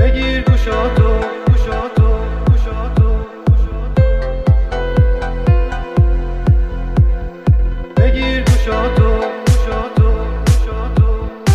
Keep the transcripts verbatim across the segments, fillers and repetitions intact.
بگیر گوشاتو گوشاتو گوشاتو بگیر گوشاتو گوشاتو گوشاتو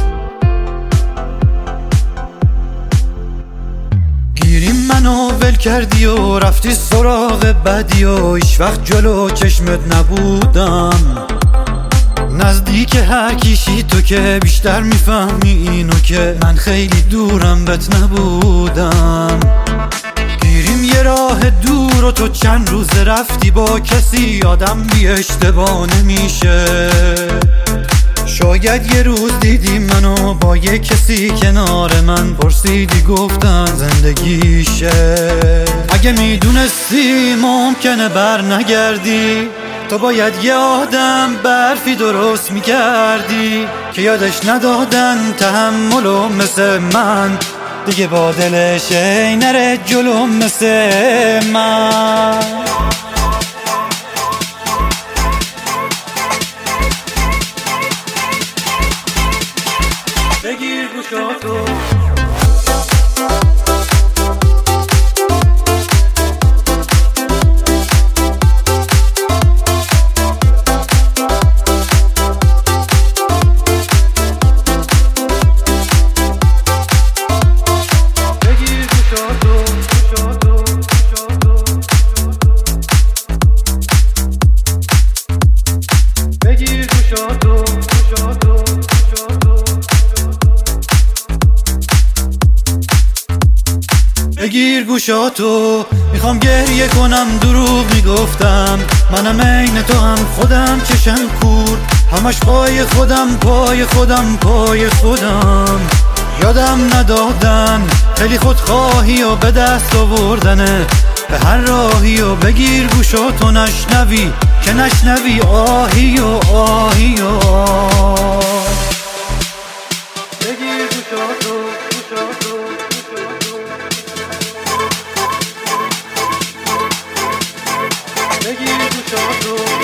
گیریم منو ول کردی و رفتی سراغ بدی و هیچ وقت جلو چشمت نبودم. نزدیک هر کیشی تو که بیشتر میفهمی اینو که من خیلی دورم بهت نبودم. گیریم یه راه دور و تو چند روز رفتی با کسی، آدم بی اشتباه نمیشه. شاید یه روز دیدی منو با یه کسی کنار من، پرسیدی گفتن زندگیشه. اگه میدونستی ممکنه بر نگردی، تو باید یه آدم برفی درست میکردی که یادش ندادن تحملو مثل من، دیگه با دلش ای نره جلو مثل من. بگیر گوشاتو بگیر گوشاتو، میخوام گریه کنم دروغ میگفتم، منم عین تو هم خودم چشم کور، همش پای خودم پای خودم پای خودم. یادم ندادن خیلی خودخواهی و به دست آوردنه به هر راهی، و بگیر گوشاتو نشنوی که نشنوی آهی و آهی و آه. بگیر گوشاتو گوشاتو بگیر گوشاتو